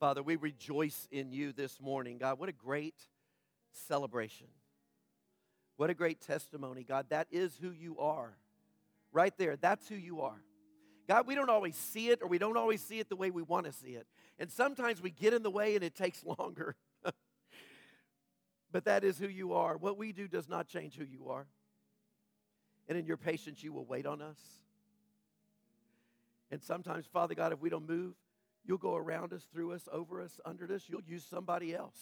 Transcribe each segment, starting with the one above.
Father, we rejoice in you this morning. God, what a great celebration. What a great testimony, God. That is who you are. Right there, that's who you are. God, we don't always see it, or we don't always see it the way we want to see it. And sometimes we get in the way and it takes longer. But that is who you are. What we do does not change who you are. And in your patience, you will wait on us. And sometimes, Father God, if we don't move, you'll go around us, through us, over us, under us. You'll use somebody else.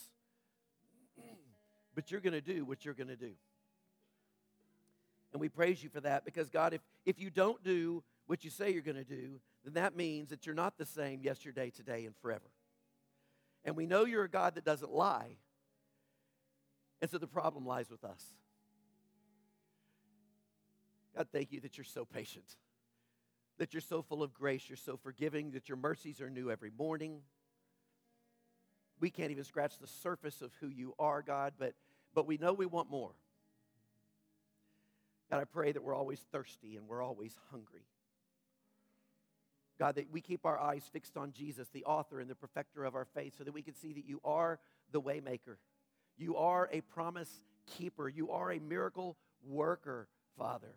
But you're going to do what you're going to do. And we praise you for that because, God, if you don't do what you say you're going to do, then that means that you're not the same yesterday, today, and forever. And we know you're a God that doesn't lie. And so the problem lies with us. God, thank you that you're so patient, that you're so full of grace, you're so forgiving, that your mercies are new every morning. We can't even scratch the surface of who you are, God, but we know we want more. God, I pray that we're always thirsty and we're always hungry. God, that we keep our eyes fixed on Jesus, the author and the perfecter of our faith, so that we can see that you are the way maker. You are a promise keeper. You are a miracle worker, Father.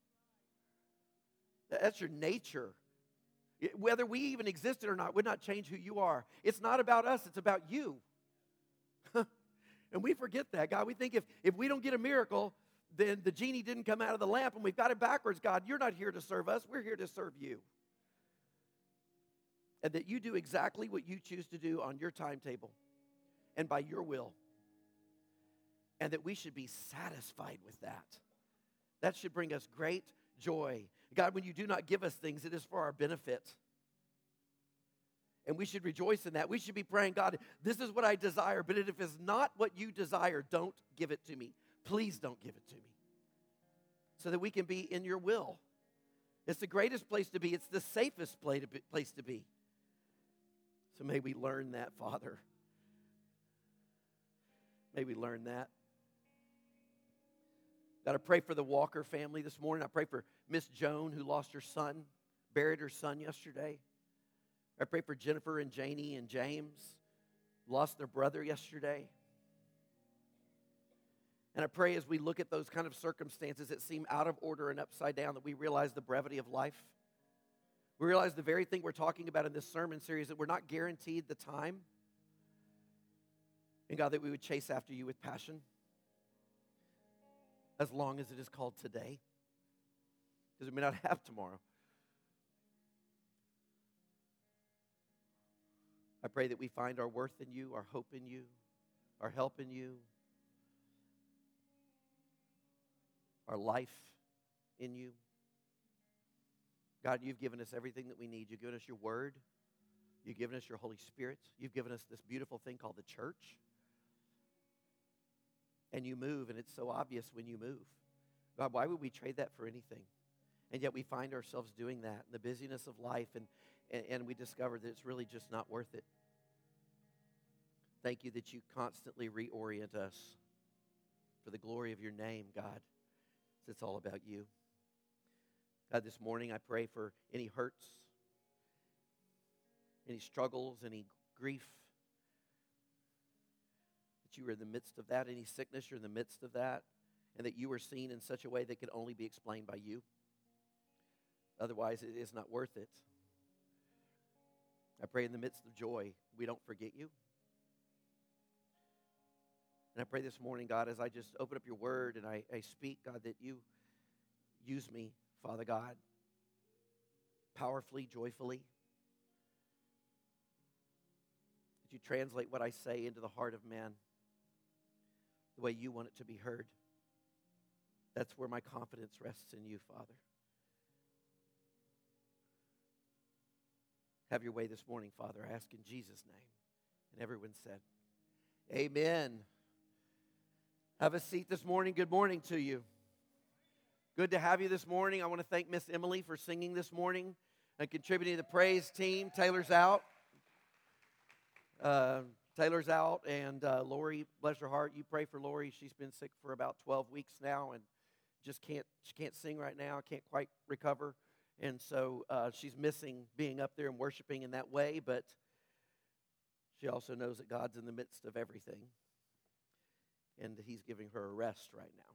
That's your nature. Whether we even existed or not would not change who you are. It's not about us, it's about you. And we forget that, God. We think if we don't get a miracle, then the genie didn't come out of the lamp and we've got it backwards. God, you're not here to serve us. We're here to serve you. And that you do exactly what you choose to do on your timetable and by your will. And that we should be satisfied with that. That should bring us great joy. God, when you do not give us things, it is for our benefit. And we should rejoice in that. We should be praying, God, this is what I desire, but if it's not what you desire, don't give it to me. Please don't give it to me. So that we can be in your will. It's the greatest place to be. It's the safest place to be. So may we learn that, Father. May we learn that. God, I pray for the Walker family this morning. I pray for Miss Joan, who lost her son, buried her son yesterday. I pray for Jennifer and Janie and James, lost their brother yesterday. And I pray as we look at those kind of circumstances that seem out of order and upside down, that we realize the brevity of life. We realize the very thing we're talking about in this sermon series, that we're not guaranteed the time. And God, that we would chase after you with passion, as long as it is called today, because we may not have tomorrow. I pray that we find our worth in you, our hope in you, our help in you, our life in you. God, you've given us everything that we need. You've given us your word. You've given us your Holy Spirit. You've given us this beautiful thing called the church. And you move, and it's so obvious when you move. God, why would we trade that for anything? And yet we find ourselves doing that in the busyness of life, and we discover that it's really just not worth it. Thank you that you constantly reorient us for the glory of your name, God. It's all about you. God, this morning I pray for any hurts, any struggles, any grief, that you are in the midst of that, any sickness, you're in the midst of that, and that you are seen in such a way that can only be explained by you. Otherwise, it is not worth it. I pray in the midst of joy, we don't forget you. And I pray this morning, God, as I just open up your word and I speak, God, that you use me, Father God, powerfully, joyfully. That you translate what I say into the heart of man the way you want it to be heard. That's where my confidence rests in you, Father. Have your way this morning, Father. I ask in Jesus' name. And everyone said, amen. Have a seat this morning. Good morning to you. Good to have you this morning. I want to thank Miss Emily for singing this morning and contributing to the praise team. Taylor's out. And Lori, bless her heart, you pray for Lori. She's been sick for about 12 weeks now and she can't sing right now. Can't quite recover. And so she's missing being up there and worshiping in that way, but She also knows that God's in the midst of everything, and that he's giving her a rest right now.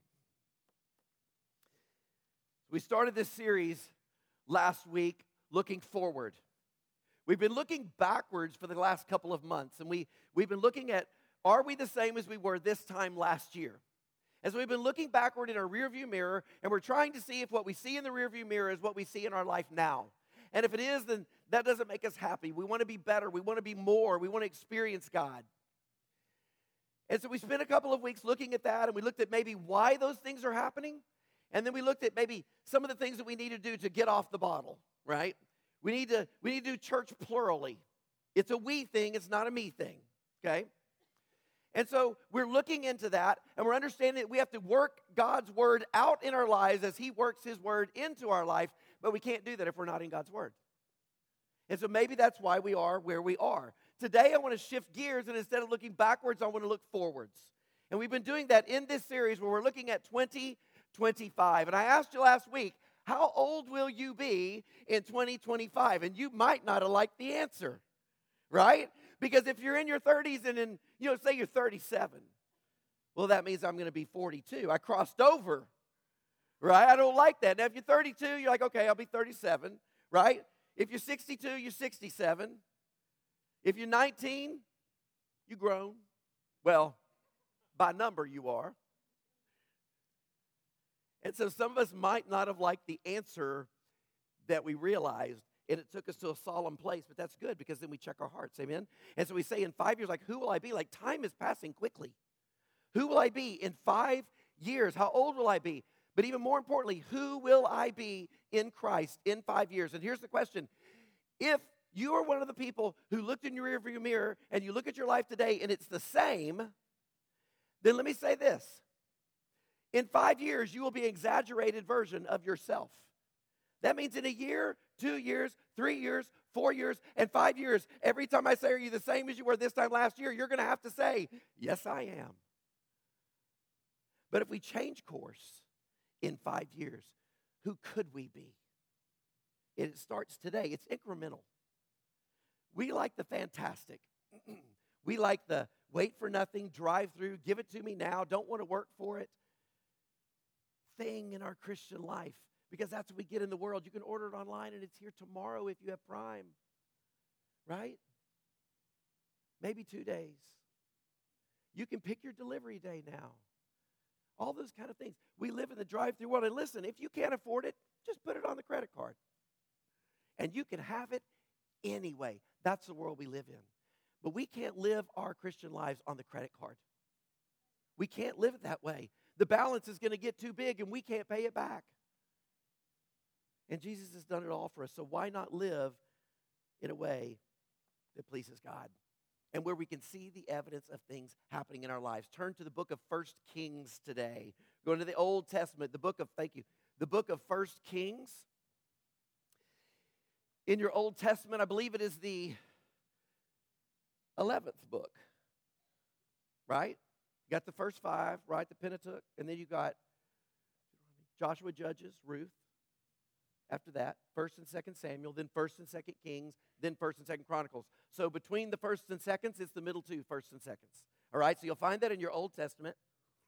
We started this series last week looking forward. We've been looking backwards for the last couple of months, and we've been looking at, are we the same as we were this time last year? As we've been looking backward in our rearview mirror, and we're trying to see if what we see in the rearview mirror is what we see in our life now. And if it is, then that doesn't make us happy. We want to be better. We want to be more. We want to experience God. And so we spent a couple of weeks looking at that, and we looked at maybe why those things are happening. And then we looked at maybe some of the things that we need to do to get off the bottle, right? We need to do church plurally. It's a we thing. It's not a me thing, okay? And so we're looking into that, and we're understanding that we have to work God's word out in our lives as he works his word into our life, but we can't do that if we're not in God's word. And so maybe that's why we are where we are. Today I want to shift gears, and instead of looking backwards, I want to look forwards. And we've been doing that in this series where we're looking at 2025. And I asked you last week, how old will you be in 2025? And you might not have liked the answer, right? Because if you're in your 30s and say you're 37, well, that means I'm going to be 42. I crossed over, right? I don't like that. Now, if you're 32, you're like, okay, I'll be 37, right? If you're 62, you're 67. If you're 19, you've grown. Well, by number, you are. And so some of us might not have liked the answer that we realized, and it took us to a solemn place, but that's good because then we check our hearts, amen? And so we say in 5 years, like, who will I be? Like, time is passing quickly. Who will I be in 5 years? How old will I be? But even more importantly, who will I be in Christ in 5 years? And here's the question. If you are one of the people who looked in your rearview mirror and you look at your life today and it's the same, then let me say this. In 5 years, you will be an exaggerated version of yourself. That means in a year, 2 years, 3 years, 4 years, and 5 years, every time I say, are you the same as you were this time last year? You're going to have to say, yes, I am. But if we change course in 5 years, who could we be? It starts today. It's incremental. We like the fantastic. We like the wait for nothing, drive through, give it to me now, don't want to work for it thing in our Christian life. Because that's what we get in the world. You can order it online and it's here tomorrow if you have Prime. Right? Maybe 2 days. You can pick your delivery day now. All those kind of things. We live in the drive-through world. And listen, if you can't afford it, just put it on the credit card. And you can have it anyway. That's the world we live in. But we can't live our Christian lives on the credit card. We can't live it that way. The balance is going to get too big and we can't pay it back. And Jesus has done it all for us. So why not live in a way that pleases God and where we can see the evidence of things happening in our lives? Turn to the book of 1 Kings today. Going to the Old Testament, the book of 1 Kings. In your Old Testament, I believe it is the 11th book, right? You got the first 5, right, the Pentateuch, and then you got Joshua, Judges, Ruth. After that, 1st and 2nd Samuel, then 1st and 2nd Kings, then 1st and 2nd Chronicles. So between the 1st and 2nds, it's the middle 2, 1st and 2nds. All right, so you'll find that in your Old Testament.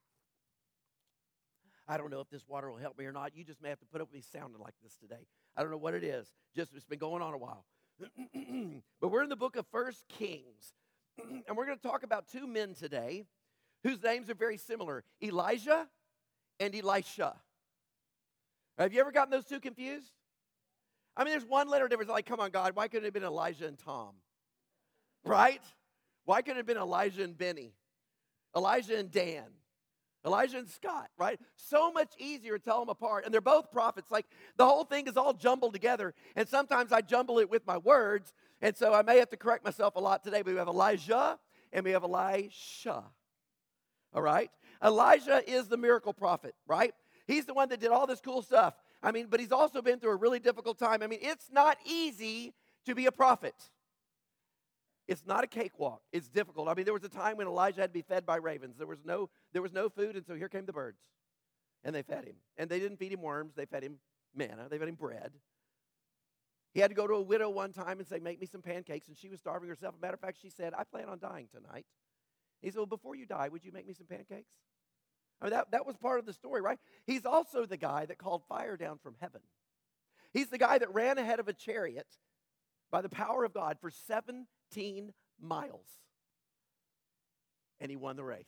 I don't know if this water will help me or not. You just may have to put up with me sounding like this today. I don't know what it is. Just it's been going on a while. But we're in the book of 1 Kings. And we're going to talk about 2 men today whose names are very similar, Elijah and Elisha. Have you ever gotten those 2 confused? I mean, there's one letter difference. Like, come on, God, why couldn't it have been Elijah and Tom? Right? Why couldn't it have been Elijah and Benny? Elijah and Dan? Elijah and Scott, right? So much easier to tell them apart. And they're both prophets. Like, the whole thing is all jumbled together. And sometimes I jumble it with my words. And so I may have to correct myself a lot today. But we have Elijah and we have Elisha. All right? Elijah is the miracle prophet, right? He's the one that did all this cool stuff. I mean, but he's also been through a really difficult time. I mean, it's not easy to be a prophet. It's not a cakewalk. It's difficult. I mean, there was a time when Elijah had to be fed by ravens. There was no food, and so here came the birds. And they fed him. And they didn't feed him worms. They fed him manna. They fed him bread. He had to go to a widow one time and say, make me some pancakes, and she was starving herself. As a matter of fact, she said, I plan on dying tonight. He said, well, before you die, would you make me some pancakes? I mean, that was part of the story, right? He's also the guy that called fire down from heaven. He's the guy that ran ahead of a chariot by the power of God for 17 miles. And he won the race.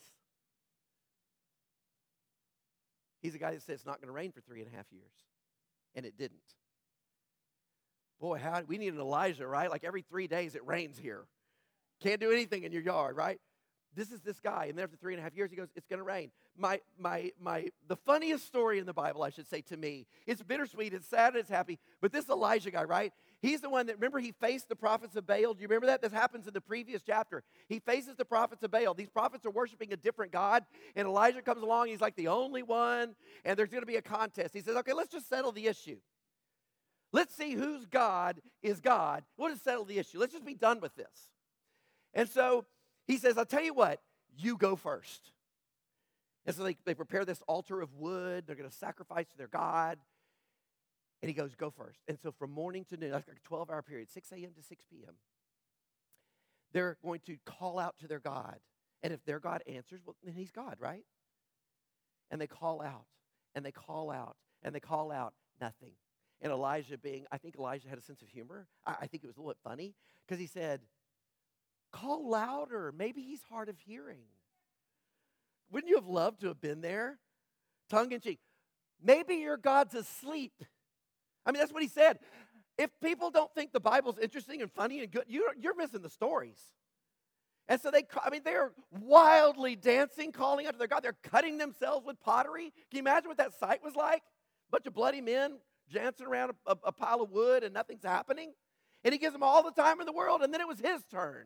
He's the guy that said it's not going to rain for 3.5 years. And it didn't. Boy, we need an Elijah, right? Like every 3 days it rains here. Can't do anything in your yard, right? This is this guy, and then after 3.5 years, he goes, it's going to rain. The funniest story in the Bible, I should say, to me, it's bittersweet, it's sad, and it's happy, but this Elijah guy, right? He's the one that, remember, he faced the prophets of Baal. Do you remember that? This happens in the previous chapter. He faces the prophets of Baal. These prophets are worshiping a different God, and Elijah comes along, he's like the only one, and there's going to be a contest. He says, okay, let's just settle the issue. Let's see whose God is God. We'll just settle the issue. Let's just be done with this. And so he says, I'll tell you what, you go first. And so they prepare this altar of wood. They're going to sacrifice to their God. And he goes, go first. And so from morning to noon, that's like a 12-hour period, 6 a.m. to 6 p.m., they're going to call out to their God. And if their God answers, well, then he's God, right? And they call out, and they call out, and they call out, nothing. And Elijah I think Elijah had a sense of humor. I think it was a little bit funny because he said, call louder. Maybe he's hard of hearing. Wouldn't you have loved to have been there? Tongue in cheek. Maybe your God's asleep. I mean, that's what he said. If people don't think the Bible's interesting and funny and good, you're missing the stories. And so they're wildly dancing, calling out to their God. They're cutting themselves with pottery. Can you imagine what that sight was like? A bunch of bloody men dancing around a pile of wood and nothing's happening. And he gives them all the time in the world, and then it was his turn.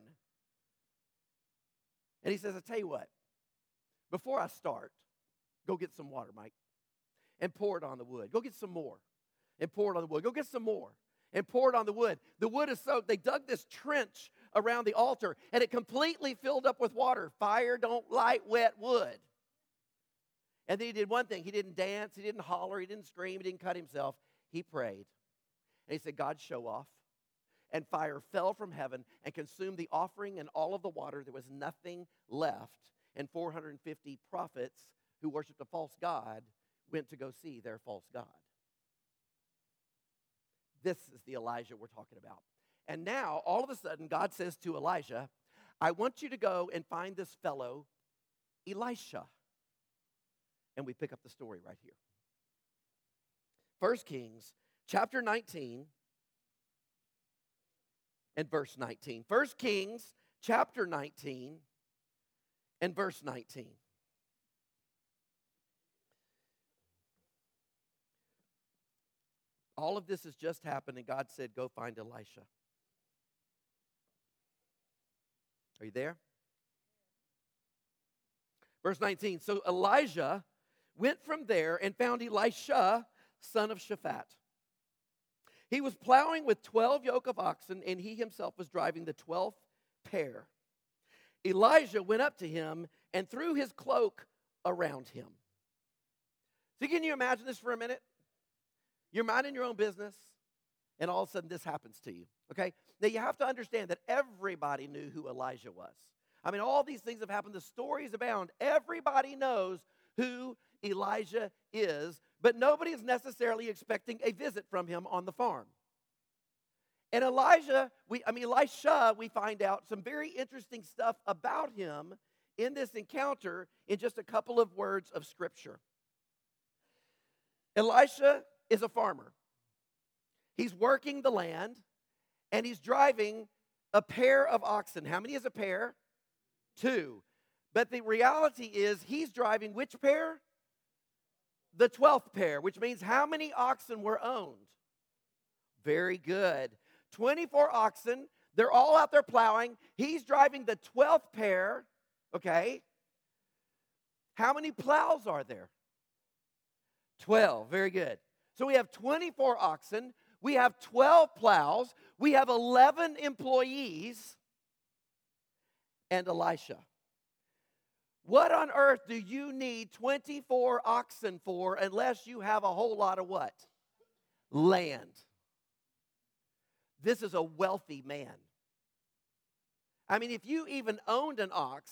And he says, I tell you what, before I start, go get some water, Mike, and pour it on the wood. Go get some more and pour it on the wood. Go get some more and pour it on the wood. The wood is soaked. They dug this trench around the altar, and it completely filled up with water. Fire don't light wet wood. And then he did one thing. He didn't dance. He didn't holler. He didn't scream. He didn't cut himself. He prayed. And he said, God, show off. And fire fell from heaven and consumed the offering and all of the water. There was nothing left. And 450 prophets who worshiped a false god went to go see their false god. This is the Elijah we're talking about. And now, all of a sudden, God says to Elijah, I want you to go and find this fellow, Elisha. And we pick up the story right here. 1 Kings chapter 19 and verse 19. 1 Kings chapter 19 and verse 19. All of this has just happened, and God said, go find Elisha. Are you there? Verse 19, so Elijah went from there and found Elisha, son of Shaphat. He was plowing with 12 yoke of oxen, and he himself was driving the 12th pair. Elijah went up to him and threw his cloak around him. So can you imagine this for a minute? You're minding your own business, and all of a sudden this happens to you, okay? Now you have to understand that everybody knew who Elijah was. I mean, all these things have happened. The stories abound. Everybody knows who Elijah is, but nobody is necessarily expecting a visit from him on the farm. And Elisha, we find out some very interesting stuff about him in this encounter in just a couple of words of Scripture. Elisha is a farmer. He's working the land, and he's driving a pair of oxen. How many is a pair? 2. But the reality is he's driving which pair? The 12th pair, which means how many oxen were owned? Very good. 24 oxen. They're all out there plowing. He's driving the 12th pair, okay? How many plows are there? 12. Very good. So we have 24 oxen. We have 12 plows. We have 11 employees. And Elisha. What on earth do you need 24 oxen for unless you have a whole lot of what? Land. this is a wealthy man. I mean, if you even owned an ox,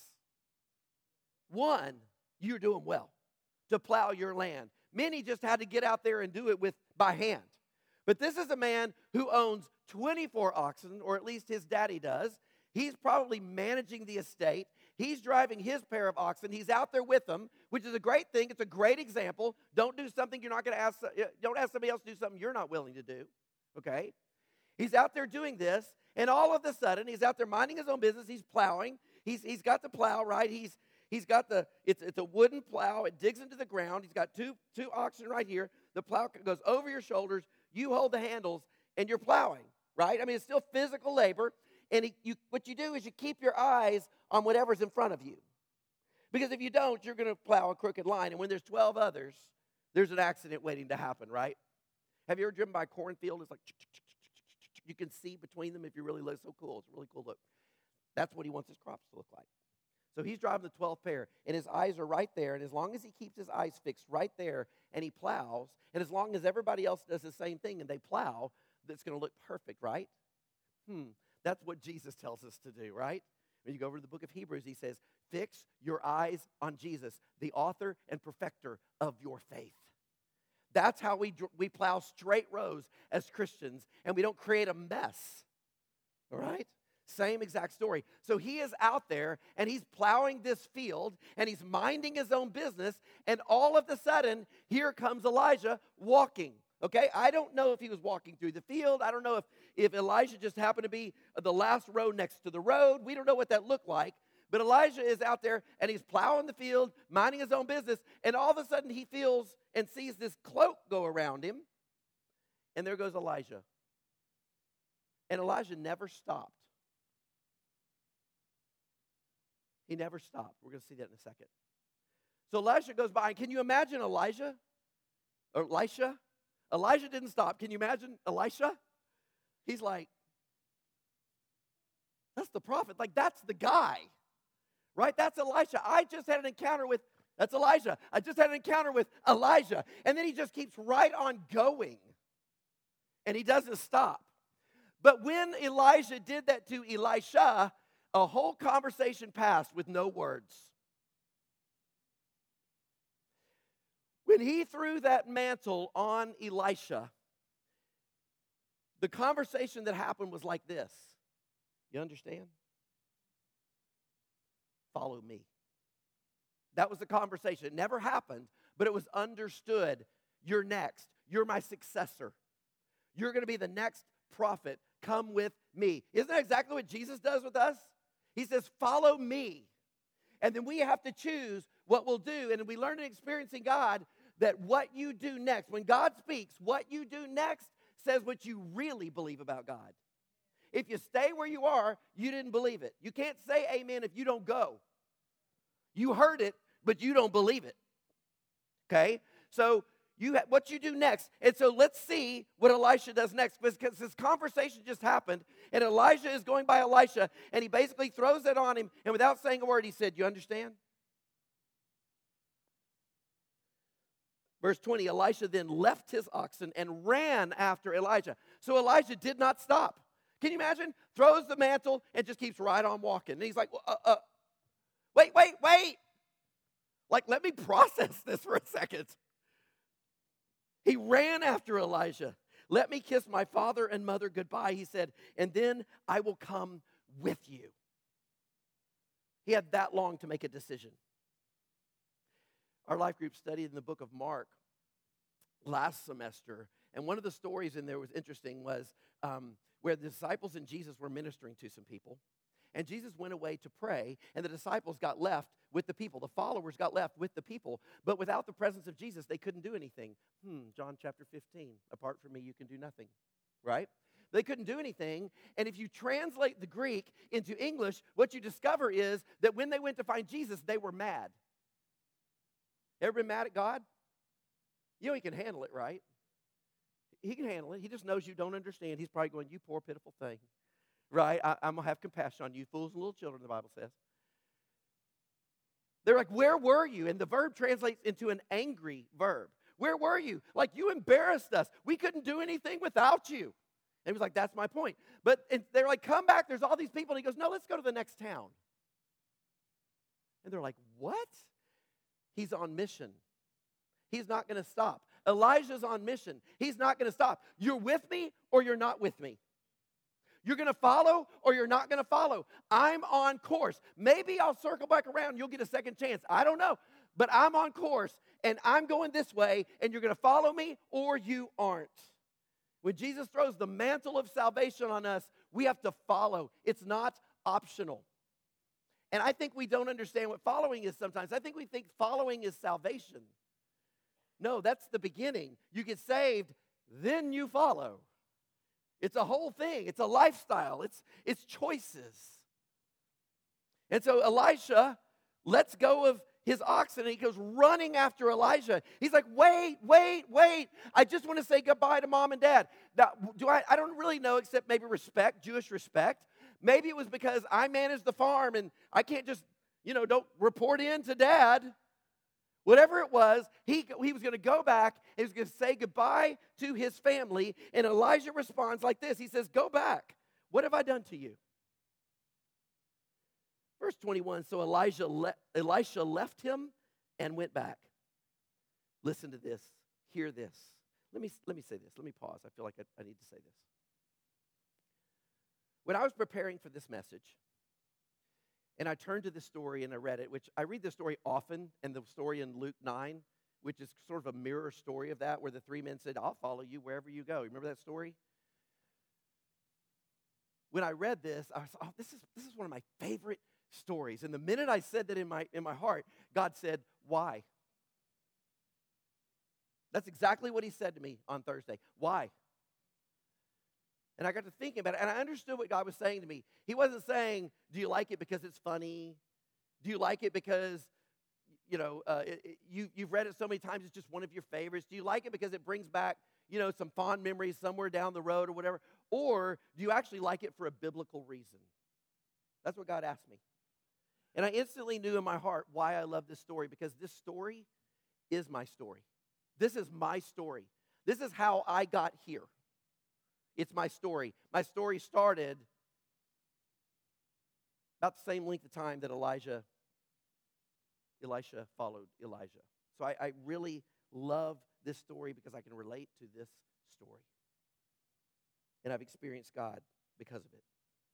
one, you're doing well to plow your land. Many just had to get out there and do it by hand. But this is a man who owns 24 oxen, or at least his daddy does. He's probably managing the estate. He's driving his pair of oxen. He's out there with them, which is a great thing. It's a great example. Don't do something you're not going to ask. Don't ask somebody else to do something you're not willing to do. Okay? He's out there doing this, and all of a sudden, he's out there minding his own business. He's plowing. He's got the plow, right? He's got it's a wooden plow. It digs into the ground. He's got two oxen right here. The plow goes over your shoulders. You hold the handles, and you're plowing, right? I mean, it's still physical labor. And what you do is you keep your eyes on whatever's in front of you. Because if you don't, you're going to plow a crooked line. And when there's 12 others, there's an accident waiting to happen, right? Have you ever driven by a cornfield? It's like, you can see between them if you really look. So cool. It's a really cool look. That's what he wants his crops to look like. So he's driving the 12th pair, and his eyes are right there. And as long as he keeps his eyes fixed right there, and he plows, and as long as everybody else does the same thing and they plow, that's going to look perfect, right? That's what Jesus tells us to do, right? When you go over to the book of Hebrews, he says, fix your eyes on Jesus, the author and perfecter of your faith. That's how we plow straight rows as Christians, and we don't create a mess, all right? Same exact story. So he is out there, and he's plowing this field, and he's minding his own business, and all of a sudden, here comes Elijah walking. Okay, I don't know if he was walking through the field. I don't know if Elijah just happened to be the last row next to the road. We don't know what that looked like. But Elijah is out there, and he's plowing the field, minding his own business, and all of a sudden he feels and sees this cloak go around him, and there goes Elijah. And Elijah never stopped. He never stopped. We're going to see that in a second. So Elijah goes by, and can you imagine Elijah? Or Elisha? Elijah didn't stop. Can you imagine Elisha? He's like, that's the prophet. Like, that's the guy, right? That's Elisha. I just had an encounter with, that's Elijah. I just had an encounter with Elijah. And then he just keeps right on going. And he doesn't stop. But when Elijah did that to Elisha, a whole conversation passed with no words. When he threw that mantle on Elisha, the conversation that happened was like this. You understand? Follow me. That was the conversation. It never happened, but it was understood. You're next. You're my successor. You're going to be the next prophet. Come with me. Isn't that exactly what Jesus does with us? He says, follow me. And then we have to choose what we'll do. And we learn in experiencing God that what you do next, when God speaks, what you do next says what you really believe about God. If you stay where you are, you didn't believe it. You can't say amen if you don't go. You heard it, but you don't believe it. Okay? So what you do next. And so let's see what Elisha does next, because this conversation just happened, and Elijah is going by Elisha, and he basically throws it on him, and without saying a word, he said, you understand? Verse 20, Elisha then left his oxen and ran after Elijah. So Elijah did not stop. Can you imagine? Throws the mantle and just keeps right on walking. And he's like, wait. Like, let me process this for a second. He ran after Elijah. Let me kiss my father and mother goodbye, he said, and then I will come with you. He had that long to make a decision. Our life group studied in the book of Mark last semester, and one of the stories in there was interesting was where the disciples and Jesus were ministering to some people, and Jesus went away to pray, and the disciples got left with the people. The followers got left with the people, but without the presence of Jesus, they couldn't do anything. John chapter 15, apart from me, you can do nothing, right? They couldn't do anything, and if you translate the Greek into English, what you discover is that when they went to find Jesus, they were mad. Ever been mad at God? You know he can handle it, right? He can handle it. He just knows you don't understand. He's probably going, you poor pitiful thing, right? I'm going to have compassion on you, fools and little children, the Bible says. They're like, where were you? And the verb translates into an angry verb. Where were you? Like, you embarrassed us. We couldn't do anything without you. And he was like, that's my point. But they're like, come back, there's all these people. And he goes, no, let's go to the next town. And they're like, what? He's on mission. He's not going to stop. Elijah's on mission. He's not going to stop. You're with me or you're not with me. You're going to follow or you're not going to follow. I'm on course. Maybe I'll circle back around. You'll get a second chance. I don't know. But I'm on course and I'm going this way and you're going to follow me or you aren't. When Jesus throws the mantle of salvation on us, we have to follow. It's not optional. And I think we don't understand what following is sometimes. I think we think following is salvation. No, that's the beginning. You get saved, then you follow. It's a whole thing. It's a lifestyle. It's choices. And so Elisha lets go of his oxen and he goes running after Elijah. He's like, wait. I just want to say goodbye to mom and dad. Now, I don't really know except maybe respect, Jewish respect. Maybe it was because I manage the farm and I can't just, don't report in to dad. Whatever it was, he was going to go back and he was going to say goodbye to his family. And Elijah responds like this. He says, go back. What have I done to you? Verse 21, so Elisha left him and went back. Listen to this. Hear this. Let me say this. Let me pause. I feel like I need to say this. When I was preparing for this message, and I turned to this story and I read it, which I read this story often, and the story in Luke 9, which is sort of a mirror story of that, where the three men said, I'll follow you wherever you go. You remember that story? When I read this, I was, this is one of my favorite stories. And the minute I said that in my heart, God said, why? That's exactly what he said to me on Thursday. Why? And I got to thinking about it, and I understood what God was saying to me. He wasn't saying, do you like it because it's funny? Do you like it because, you've read it so many times, it's just one of your favorites? Do you like it because it brings back, some fond memories somewhere down the road or whatever? Or do you actually like it for a biblical reason? That's what God asked me. And I instantly knew in my heart why I love this story, because this story is my story. This is my story. This is how I got here. It's my story. My story started about the same length of time that Elisha followed Elijah. So I really love this story because I can relate to this story. And I've experienced God because of it.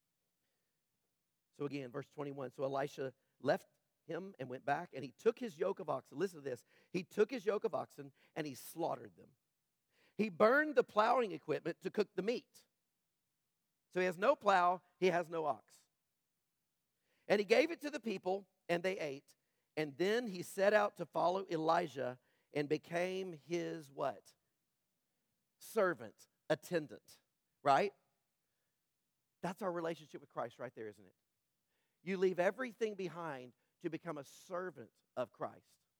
So again, verse 21, so Elisha left him and went back, and he took his yoke of oxen. Listen to this. He took his yoke of oxen, and he slaughtered them. He burned the plowing equipment to cook the meat. So he has no plow, he has no ox. And he gave it to the people, and they ate. And then he set out to follow Elijah and became his what? Servant, attendant, right? That's our relationship with Christ right there, isn't it? You leave everything behind to become a servant of Christ.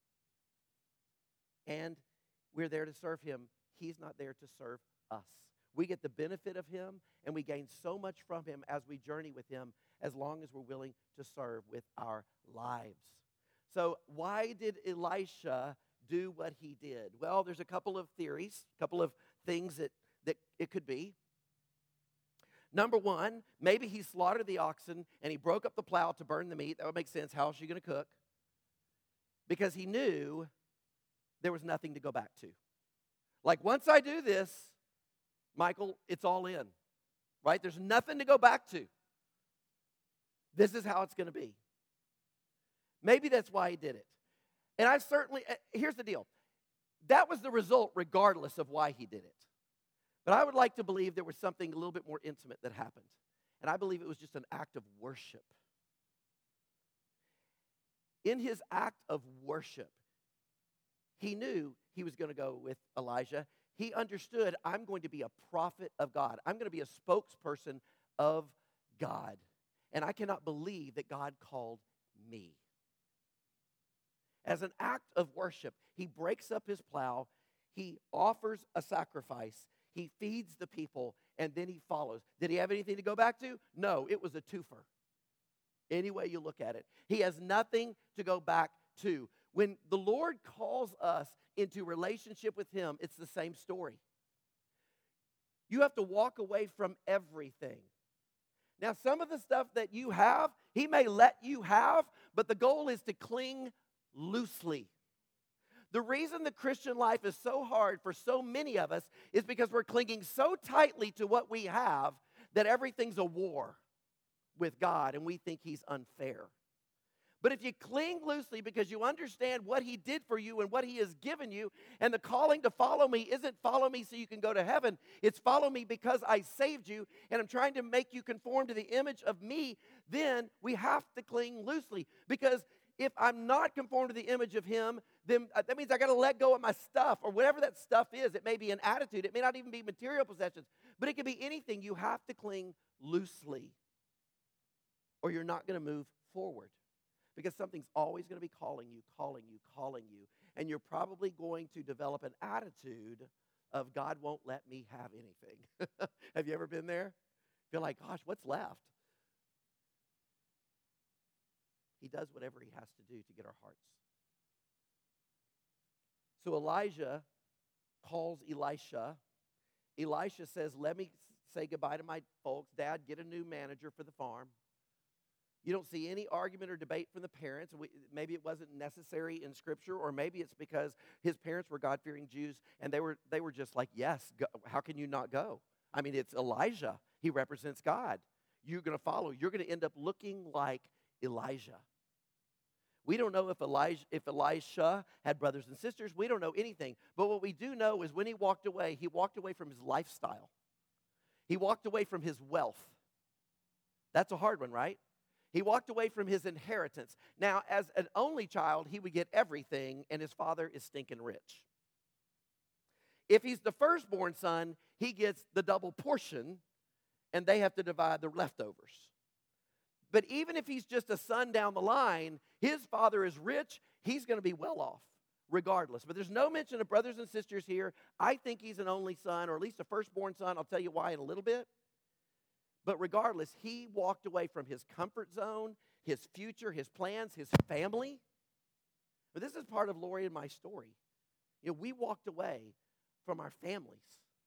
And we're there to serve him. He's not there to serve us. We get the benefit of him, and we gain so much from him as we journey with him, as long as we're willing to serve with our lives. So why did Elisha do what he did? Well, there's a couple of theories, a couple of things that it could be. Number one, maybe he slaughtered the oxen and he broke up the plow to burn the meat. That would make sense. How is she going to cook? Because he knew there was nothing to go back to. Like, once I do this, Michael, it's all in, right? There's nothing to go back to. This is how it's going to be. Maybe that's why he did it. And here's the deal. That was the result regardless of why he did it. But I would like to believe there was something a little bit more intimate that happened. And I believe it was just an act of worship. In his act of worship, he knew he was going to go with Elijah. He understood, I'm going to be a prophet of God. I'm going to be a spokesperson of God. And I cannot believe that God called me. As an act of worship, he breaks up his plow. He offers a sacrifice. He feeds the people, and then he follows. Did he have anything to go back to? No, it was a twofer. Any way you look at it. He has nothing to go back to. When the Lord calls us into relationship with him, it's the same story. You have to walk away from everything. Now, some of the stuff that you have, he may let you have, but the goal is to cling loosely. The reason the Christian life is so hard for so many of us is because we're clinging so tightly to what we have that everything's a war with God, and we think he's unfair. But if you cling loosely because you understand what he did for you and what he has given you, and the calling to follow me isn't follow me so you can go to heaven, it's follow me because I saved you and I'm trying to make you conform to the image of me, then we have to cling loosely. Because if I'm not conformed to the image of him, then that means I got to let go of my stuff or whatever that stuff is. It may be an attitude. It may not even be material possessions, but it can be anything. You have to cling loosely or you're not going to move forward. Because something's always going to be calling you, calling you, calling you. And you're probably going to develop an attitude of God won't let me have anything. Have you ever been there? Feel like, gosh, what's left? He does whatever he has to do to get our hearts. So Elijah calls Elisha. Elisha says, let me say goodbye to my folks. Dad, get a new manager for the farm. You don't see any argument or debate from the parents. Maybe it wasn't necessary in Scripture, or maybe it's because his parents were God-fearing Jews, and they were just like, yes, go. How can you not go? I mean, it's Elijah. He represents God. You're going to follow. You're going to end up looking like Elijah. We don't know if Elisha had brothers and sisters. We don't know anything. But what we do know is when he walked away from his lifestyle. He walked away from his wealth. That's a hard one, right? He walked away from his inheritance. Now, as an only child, he would get everything, and his father is stinking rich. If he's the firstborn son, he gets the double portion, and they have to divide the leftovers. But even if he's just a son down the line, his father is rich, he's going to be well off, regardless. But there's no mention of brothers and sisters here. I think he's an only son, or at least a firstborn son. I'll tell you why in a little bit. But regardless, he walked away from his comfort zone, his future, his plans, his family. But this is part of Lori and my story. You know, we walked away from our families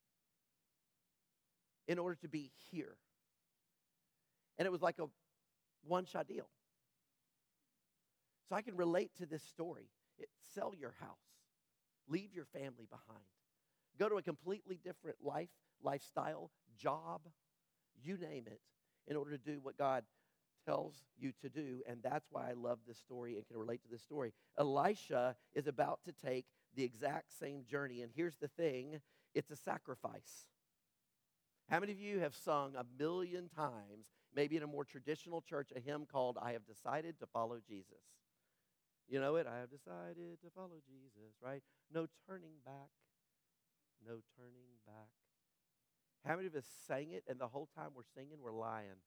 in order to be here. And it was like a one-shot deal. So I can relate to this story. Sell your house. Leave your family behind. Go to a completely different lifestyle, job, you name it, in order to do what God tells you to do. And that's why I love this story and can relate to this story. Elisha is about to take the exact same journey. And here's the thing, it's a sacrifice. How many of you have sung a million times, maybe in a more traditional church, a hymn called, I Have Decided to Follow Jesus? You know it? I have decided to follow Jesus, right? No turning back. No turning back. How many of us sang it, and the whole time we're singing, we're lying?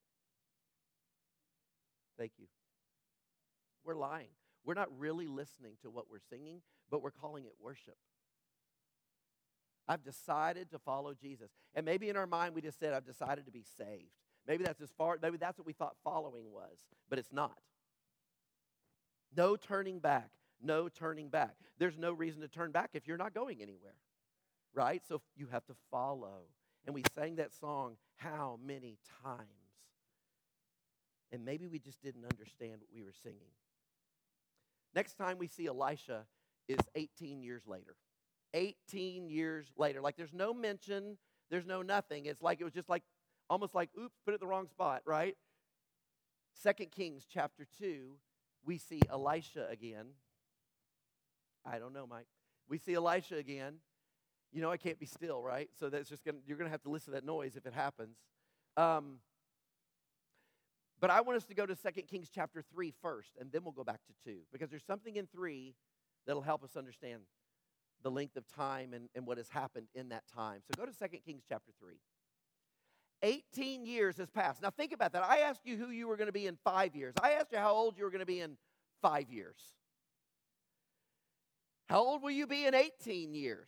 Thank you. We're lying. We're not really listening to what we're singing, but we're calling it worship. I've decided to follow Jesus. And maybe in our mind we just said, I've decided to be saved. Maybe that's what we thought following was, but it's not. No turning back. No turning back. There's no reason to turn back if you're not going anywhere, right? So you have to follow. And we sang that song how many times? And maybe we just didn't understand what we were singing. Next time we see Elisha is 18 years later. 18 years later. Like there's no mention, there's no nothing. It's like it was just like, almost like, oops, put it in the wrong spot, right? 2 Kings chapter 2, we see Elisha again. I don't know, Mike. We see Elisha again. You know, I can't be still, right? So that's just you're going to have to listen to that noise if it happens. But I want us to go to 2 Kings chapter 3 first, and then we'll go back to 2. Because there's something in 3 that'll help us understand the length of time and what has happened in that time. So go to 2 Kings chapter 3. 18 years has passed. Now think about that. I asked you who you were going to be in 5 years. I asked you how old you were going to be in 5 years. How old will you be in 18 years?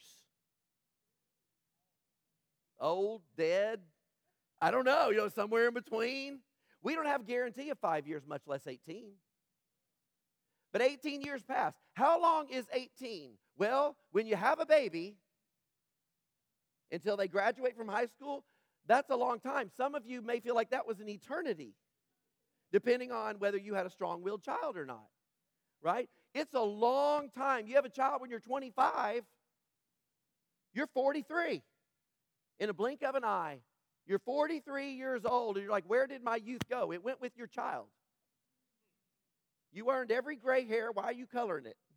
Old, dead, I don't know, somewhere in between. We don't have a guarantee of 5 years, much less 18. But 18 years passed. How long is 18? Well, when you have a baby, until they graduate from high school, that's a long time. Some of you may feel like that was an eternity, depending on whether you had a strong-willed child or not, right? It's a long time. You have a child when you're 25, you're 43. In a blink of an eye, you're 43 years old, and you're like, where did my youth go? It went with your child. You earned every gray hair. Why are you coloring it?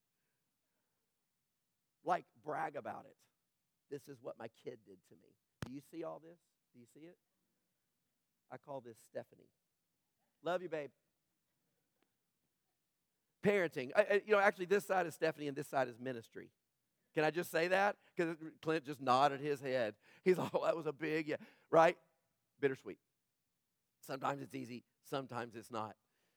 Like, brag about it. This is what my kid did to me. Do you see all this? Do you see it? I call this Stephanie. Love you, babe. Parenting. Actually, this side is Stephanie and this side is ministry. Can I just say that? Because Clint just nodded his head. He's like, oh, that was a big, yeah. Right? Bittersweet. Sometimes it's easy. Sometimes it's not.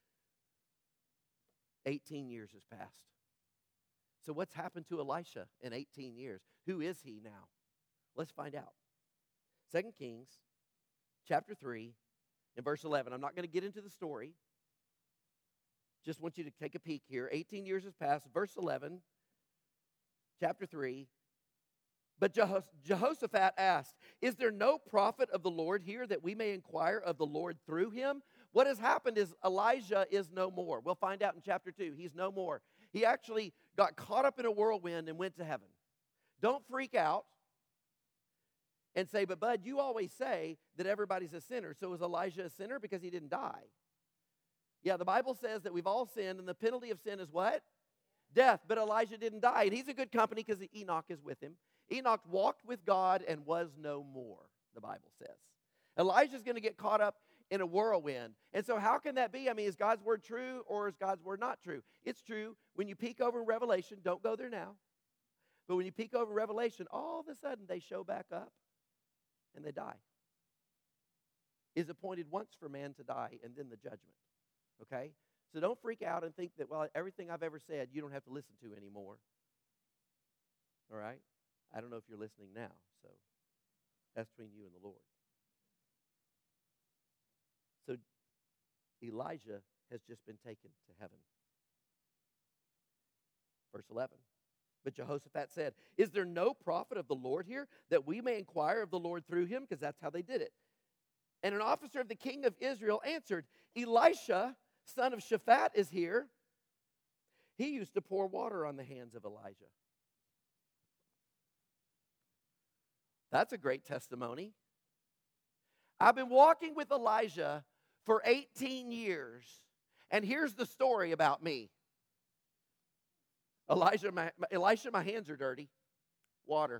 18 years has passed. So what's happened to Elisha in 18 years? Who is he now? Let's find out. 2 Kings chapter 3 and verse 11. I'm not going to get into the story. Just want you to take a peek here. 18 years has passed. Verse 11, chapter 3. But Jehoshaphat asked, is there no prophet of the Lord here that we may inquire of the Lord through him? What has happened is Elijah is no more. We'll find out in chapter 2. He's no more. He actually got caught up in a whirlwind and went to heaven. Don't freak out and say, but Bud, you always say that everybody's a sinner. So is Elijah a sinner because he didn't die? Yeah, the Bible says that we've all sinned, and the penalty of sin is what? Death. But Elijah didn't die, and he's a good company because Enoch is with him. Enoch walked with God and was no more, the Bible says. Elijah's going to get caught up in a whirlwind. And so how can that be? I mean, is God's word true or is God's word not true? It's true. When you peek over in Revelation, don't go there now. But when you peek over in Revelation, all of a sudden they show back up and they die. Is appointed once for man to die and then the judgment. Okay? So don't freak out and think that, well, everything I've ever said you don't have to listen to anymore. All right? I don't know if you're listening now, so that's between you and the Lord. So Elijah has just been taken to heaven. Verse 11. But Jehoshaphat said, is there no prophet of the Lord here that we may inquire of the Lord through him? Because that's how they did it. And an officer of the king of Israel answered, Elisha, son of Shaphat, is here. He used to pour water on the hands of Elijah. That's a great testimony. I've been walking with Elijah for 18 years, and here's the story about me. Elisha, my hands are dirty. Water.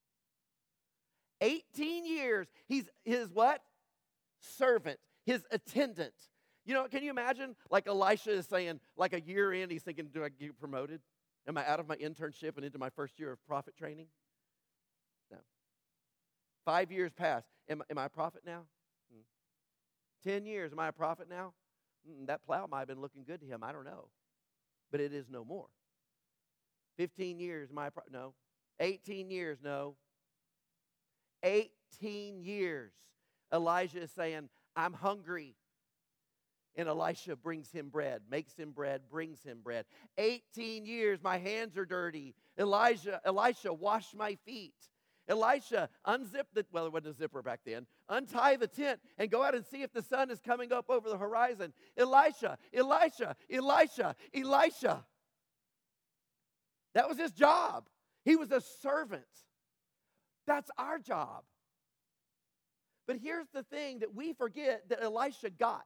18 years. He's his what? Servant. His attendant. You know, can you imagine, like Elisha is saying, like a year in, he's thinking, do I get promoted? Am I out of my internship and into my first year of prophet training? No. 5 years passed. Am I a prophet now? 10 years. Am I a prophet now? That plow might have been looking good to him. I don't know. But it is no more. 15 years. Am I a prophet? No. 18 years. No. 18 years. Elijah is saying, I'm hungry. And Elisha brings him bread, makes him bread, brings him bread. 18 years, my hands are dirty. Elisha, wash my feet. Elisha, unzip the, well, it wasn't a zipper back then. Untie the tent and go out and see if the sun is coming up over the horizon. Elisha. That was his job. He was a servant. That's our job. But here's the thing that we forget that Elisha got.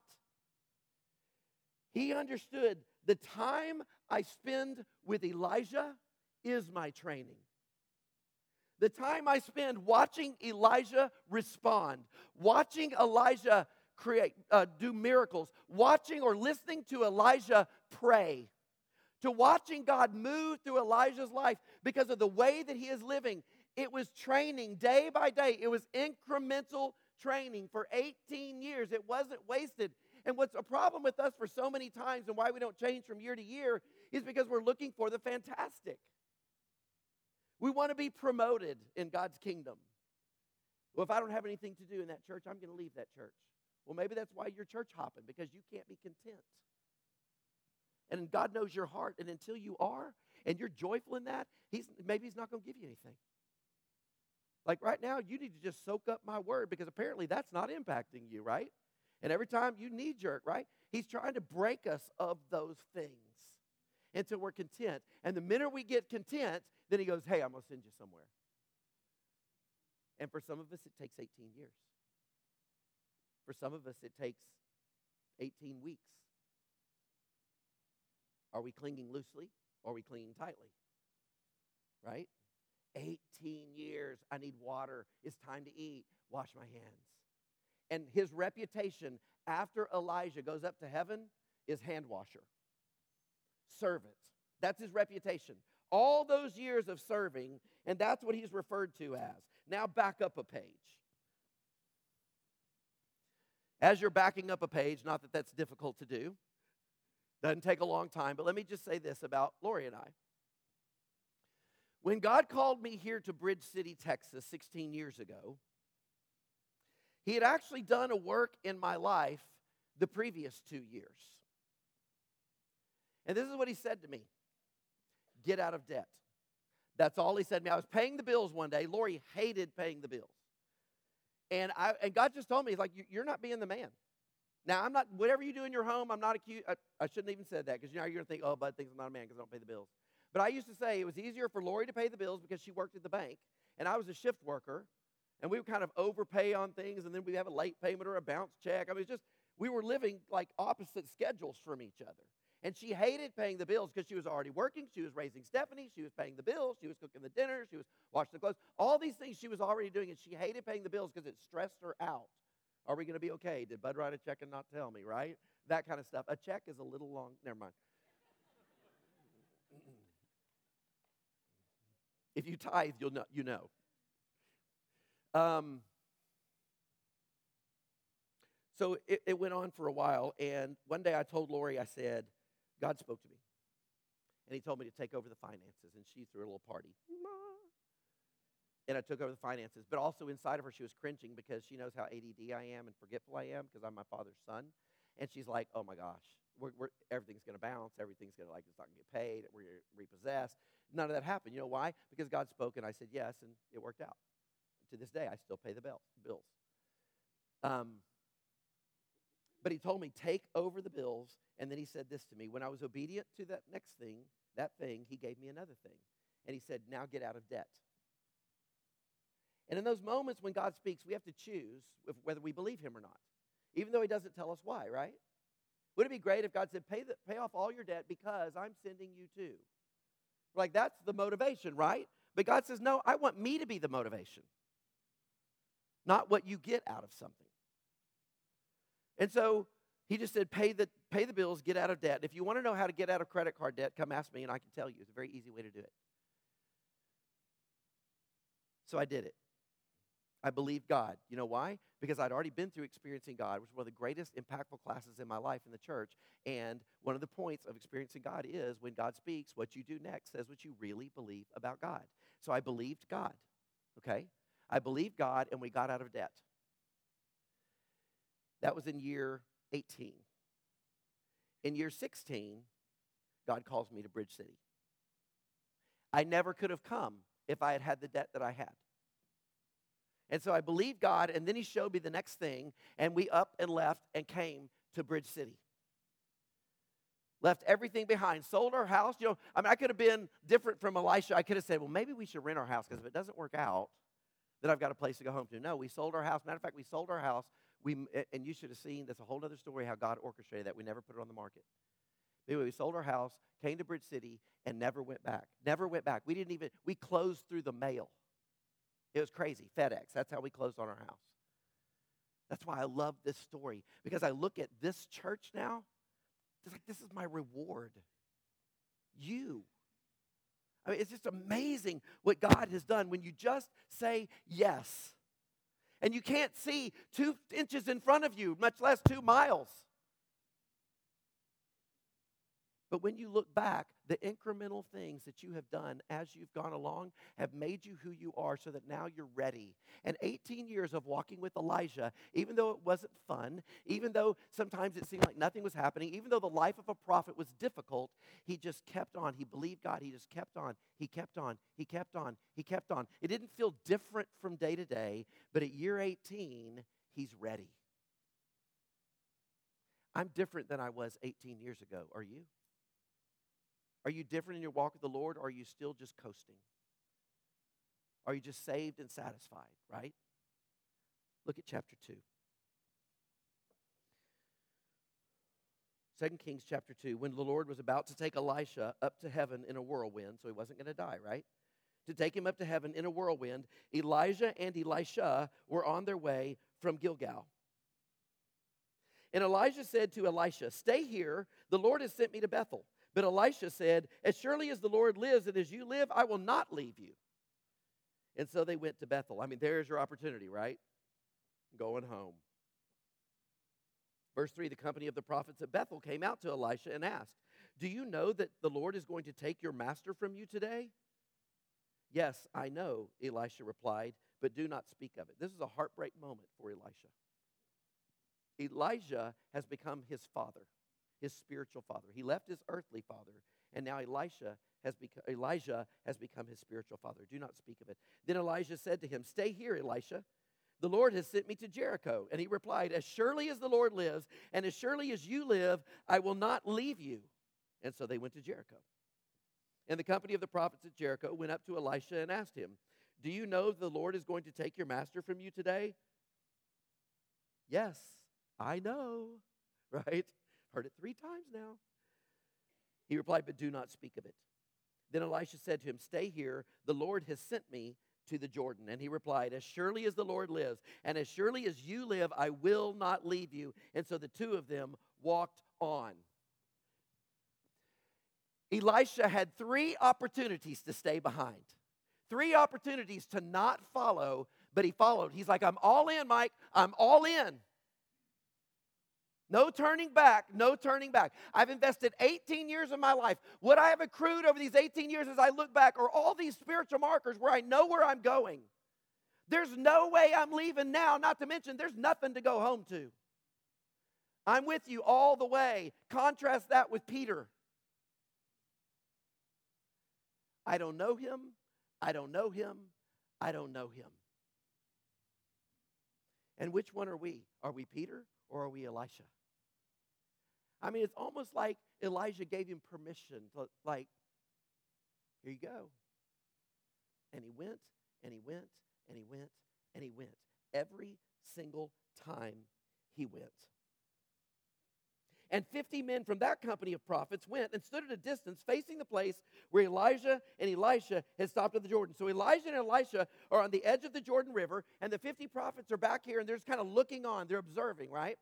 He understood the time I spend with Elijah is my training. The time I spend watching Elijah respond, watching Elijah do miracles, watching or listening to Elijah pray, to watching God move through Elijah's life because of the way that he is living. It was training day by day. It was incremental training for 18 years. It wasn't wasted. And what's a problem with us for so many times and why we don't change from year to year is because we're looking for the fantastic. We want to be promoted in God's kingdom. Well, if I don't have anything to do in that church, I'm going to leave that church. Well, maybe that's why you're church hopping, because you can't be content. And God knows your heart, and until you are, and you're joyful in that, maybe He's not going to give you anything. Like right now, you need to just soak up my word because apparently that's not impacting you, right? And every time you knee jerk, right? He's trying to break us of those things until we're content. And the minute we get content, then he goes, hey, I'm going to send you somewhere. And for some of us, it takes 18 years. For some of us, it takes 18 weeks. Are we clinging loosely or are we clinging tightly? Right? 18 years. I need water. It's time to eat. Wash my hands. And his reputation after Elijah goes up to heaven is hand washer, servant. That's his reputation. All those years of serving, and that's what he's referred to as. Now back up a page. As you're backing up a page, not that that's difficult to do, doesn't take a long time, but let me just say this about Lori and I. When God called me here to Bridge City, Texas, 16 years ago, he had actually done a work in my life the previous 2 years. And this is what he said to me. Get out of debt. That's all he said to me. I was paying the bills one day. Lori hated paying the bills. And God just told me, he's like, you're not being the man. Now, I'm not, whatever you do in your home, I'm not accused. I shouldn't even said that because you're going to think, oh, Bud thinks I'm not a man because I don't pay the bills. But I used to say it was easier for Lori to pay the bills because she worked at the bank, and I was a shift worker, and we would kind of overpay on things, and then we'd have a late payment or a bounce check. I mean, it's just, we were living like opposite schedules from each other. And she hated paying the bills because she was already working. She was raising Stephanie. She was paying the bills. She was cooking the dinner. She was washing the clothes. All these things she was already doing, and she hated paying the bills because it stressed her out. Are we going to be okay? Did Bud write a check and not tell me, right? That kind of stuff. A check is a little long. Never mind. If you tithe, you'll know. You know. So it went on for a while, and one day I told Lori, I said, God spoke to me, and he told me to take over the finances, and she threw a little party. And I took over the finances, but also inside of her, she was cringing because she knows how ADD I am and forgetful I am because I'm my father's son, and she's like, oh my gosh, everything's going to bounce, everything's going to, like, it's not going to get paid, we're going to repossess. None of that happened. You know why? Because God spoke, and I said yes, and it worked out. To this day, I still pay the bills. But he told me, take over the bills, and then he said this to me. When I was obedient to that next thing, he gave me another thing. And he said, now get out of debt. And in those moments when God speaks, we have to choose whether we believe him or not, even though he doesn't tell us why, right? Wouldn't it be great if God said, pay off all your debt because I'm sending you to? Like, that's the motivation, right? But God says, no, I want me to be the motivation, not what you get out of something. And so he just said, pay the bills, get out of debt. If you want to know how to get out of credit card debt, come ask me and I can tell you. It's a very easy way to do it. So I did it. I believed God. You know why? Because I'd already been through experiencing God, which was one of the greatest impactful classes in my life in the church. And one of the points of experiencing God is when God speaks, what you do next says what you really believe about God. So I believed God, okay? I believed God, and we got out of debt. That was in year 18. In year 16, God calls me to Bridge City. I never could have come if I had had the debt that I had. And so I believed God, and then he showed me the next thing, and we up and left and came to Bridge City. Left everything behind, sold our house. You know, I mean, I could have been different from Elisha. I could have said, well, maybe we should rent our house, because if it doesn't work out, then I've got a place to go home to. No, we sold our house. Matter of fact, we sold our house. And you should have seen, that's a whole other story how God orchestrated that. We never put it on the market. Anyway, we sold our house, came to Bridge City, and never went back. Never went back. We closed through the mail. It was crazy. FedEx, that's how we closed on our house. That's why I love this story, because I look at this church now, it's like, this is my reward. You. I mean, it's just amazing what God has done when you just say yes. And you can't see 2 inches in front of you, much less 2 miles. But when you look back, the incremental things that you have done as you've gone along have made you who you are so that now you're ready. And 18 years of walking with Elijah, even though it wasn't fun, even though sometimes it seemed like nothing was happening, even though the life of a prophet was difficult, he just kept on. He believed God. He just kept on. He kept on. He kept on. He kept on. It didn't feel different from day to day, but at year 18, he's ready. I'm different than I was 18 years ago. Are you? Are you different in your walk with the Lord, or are you still just coasting? Are you just saved and satisfied, right? Look at chapter 2. 2 Kings chapter 2, when the Lord was about to take Elisha up to heaven in a whirlwind, so he wasn't going to die, right? To take him up to heaven in a whirlwind, Elijah and Elisha were on their way from Gilgal. And Elijah said to Elisha, "Stay here, the Lord has sent me to Bethel." But Elisha said, "As surely as the Lord lives and as you live, I will not leave you." And so they went to Bethel. I mean, there's your opportunity, right? Going home. Verse 3, the company of the prophets at Bethel came out to Elisha and asked, "Do you know that the Lord is going to take your master from you today?" "Yes, I know," Elisha replied, "but do not speak of it." This is a heartbreak moment for Elisha. Elijah has become his father, his spiritual father. He left his earthly father, and now Elijah has become his spiritual father. Do not speak of it. Then Elijah said to him, "Stay here, Elisha. The Lord has sent me to Jericho." And he replied, "As surely as the Lord lives, and as surely as you live, I will not leave you." And so they went to Jericho. And the company of the prophets at Jericho went up to Elisha and asked him, "Do you know the Lord is going to take your master from you today?" "Yes, I know," right? Heard it 3 times now. He replied, "But do not speak of it." Then Elisha said to him, "Stay here. The Lord has sent me to the Jordan." And he replied, "As surely as the Lord lives, and as surely as you live, I will not leave you." And so the two of them walked on. Elisha had 3 opportunities to stay behind. 3 opportunities to not follow, but he followed. He's like, "I'm all in, Mike. I'm all in. No turning back, no turning back." I've invested 18 years of my life. What I have accrued over these 18 years as I look back are all these spiritual markers where I know where I'm going. There's no way I'm leaving now, not to mention there's nothing to go home to. I'm with you all the way. Contrast that with Peter. I don't know him. I don't know him. I don't know him. And which one are we? Are we Peter or are we Elisha? I mean, it's almost like Elijah gave him permission to, like, here you go. And he went, and he went, and he went, and he went. Every single time he went. And 50 men from that company of prophets went and stood at a distance facing the place where Elijah and Elisha had stopped at the Jordan. So Elijah and Elisha are on the edge of the Jordan River, and the 50 prophets are back here, and they're just kind of looking on. They're observing, right?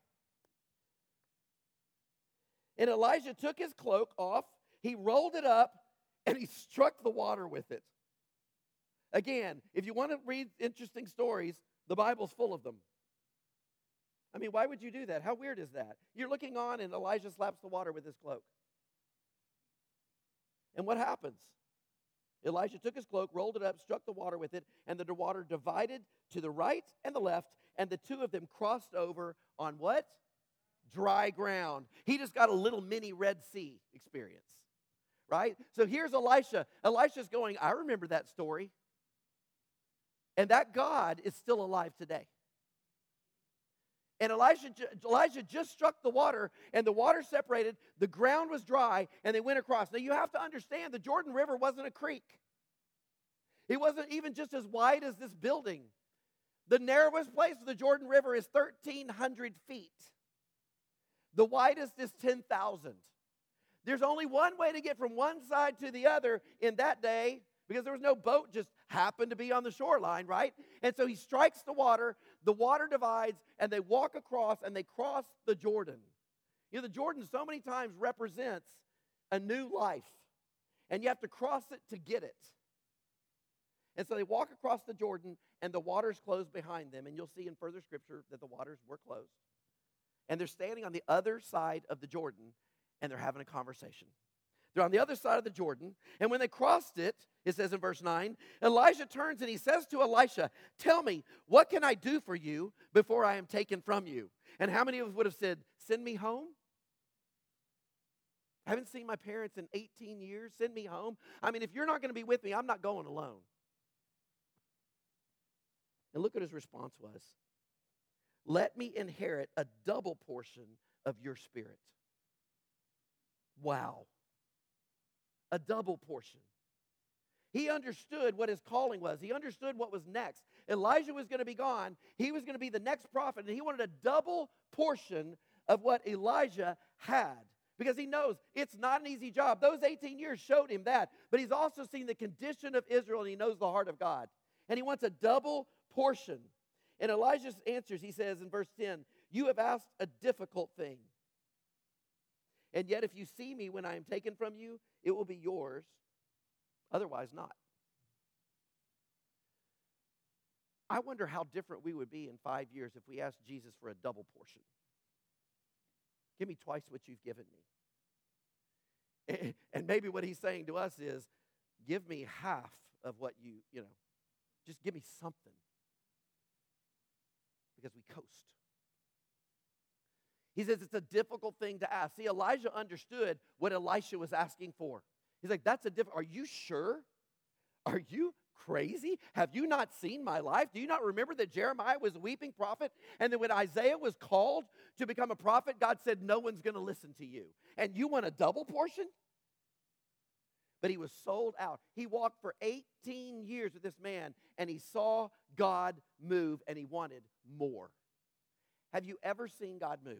And Elijah took his cloak off, he rolled it up, and he struck the water with it. Again, if you want to read interesting stories, the Bible's full of them. I mean, why would you do that? How weird is that? You're looking on, and Elijah slaps the water with his cloak. And what happens? Elijah took his cloak, rolled it up, struck the water with it, and the water divided to the right and the left, and the two of them crossed over on what? Dry ground. He just got a little mini Red Sea experience, right? So here's Elisha. Elisha's going, I remember that story. And that God is still alive today. And Elijah just struck the water, and the water separated, the ground was dry, and they went across. Now you have to understand, the Jordan River wasn't a creek. It wasn't even just as wide as this building. The narrowest place of the Jordan River is 1,300 feet. The widest is 10,000. There's only one way to get from one side to the other in that day, because there was no boat just happened to be on the shoreline, right? And so he strikes the water divides, and they walk across, and they cross the Jordan. You know, the Jordan so many times represents a new life, and you have to cross it to get it. And so they walk across the Jordan, and the waters close behind them, and you'll see in further scripture that the waters were closed. And they're standing on the other side of the Jordan, and they're having a conversation. They're on the other side of the Jordan. And when they crossed it, it says in verse 9, Elijah turns and he says to Elisha, tell me, what can I do for you before I am taken from you? And how many of us would have said, send me home? I haven't seen my parents in 18 years. Send me home. I mean, if you're not going to be with me, I'm not going alone. And look what his response was. Let me inherit a double portion of your spirit. Wow. A double portion. He understood what his calling was. He understood what was next. Elijah was going to be gone. He was going to be the next prophet, and he wanted a double portion of what Elijah had. Because he knows it's not an easy job. Those 18 years showed him that. But he's also seen the condition of Israel, and he knows the heart of God. And he wants a double portion. And Elijah answers, he says in verse 10, you have asked a difficult thing. And yet if you see me when I am taken from you, it will be yours. Otherwise not. I wonder how different we would be in 5 years if we asked Jesus for a double portion. Give me twice what you've given me. And maybe what he's saying to us is, give me half of what just give me something. Because we coast. He says it's a difficult thing to ask. See, Elijah understood what Elisha was asking for. He's like, are you sure? Are you crazy? Have you not seen my life? Do you not remember that Jeremiah was a weeping prophet? And then when Isaiah was called to become a prophet, God said, no one's going to listen to you. And you want a double portion? But he was sold out. He walked for 18 years with this man, and he saw God move, and he wanted more. Have you ever seen God move?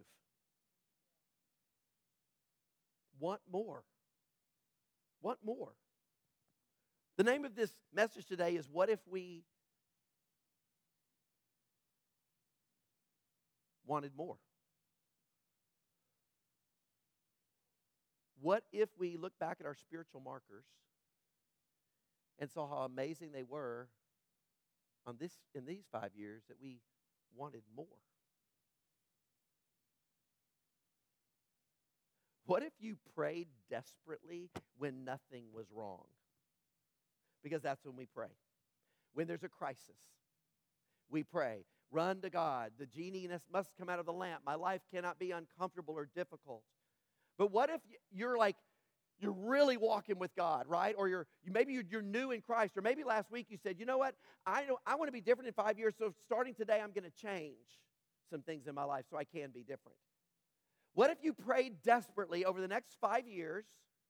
Want more. Want more. The name of this message today is, what if we wanted more? What if we look back at our spiritual markers and saw how amazing they were in these 5 years, that we wanted more? What if you prayed desperately when nothing was wrong? Because that's when we pray. When there's a crisis, we pray. Run to God. The genie must come out of the lamp. My life cannot be uncomfortable or difficult. But what if you're really walking with God, right? Or maybe you're new in Christ. Or maybe last week you said, you know what? I want to be different in 5 years, so starting today I'm going to change some things in my life so I can be different. What if you prayed desperately over the next 5 years